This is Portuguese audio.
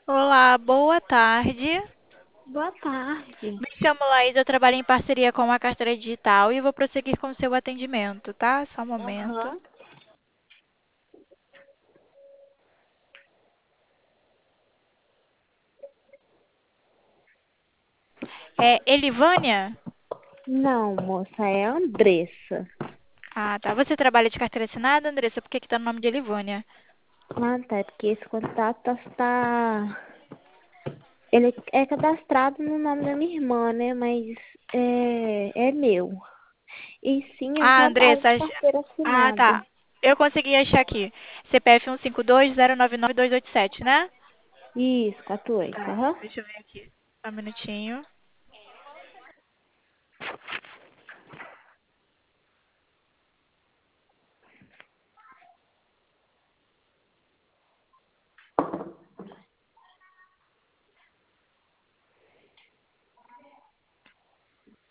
Olá, boa tarde. Boa tarde. Me chamo Laís, eu trabalho em parceria com a Carteira Digital e vou prosseguir com o seu atendimento, tá? Só um momento. Aham. É Elivânia? Não, moça, é a Andressa. Ah, tá. Você trabalha de carteira assinada, Andressa? Por que que tá no nome de Elivânia? Ah, tá, é porque esse contato está. Ele é cadastrado no nome da minha irmã, né? Mas é meu. E sim, eu Ah, trabalho Andressa. de carteira Ah, tá. assinada. Eu consegui achar aqui. CPF 152099287, né? Isso, 48. Tá. Aham. Deixa eu ver aqui. Só um minutinho.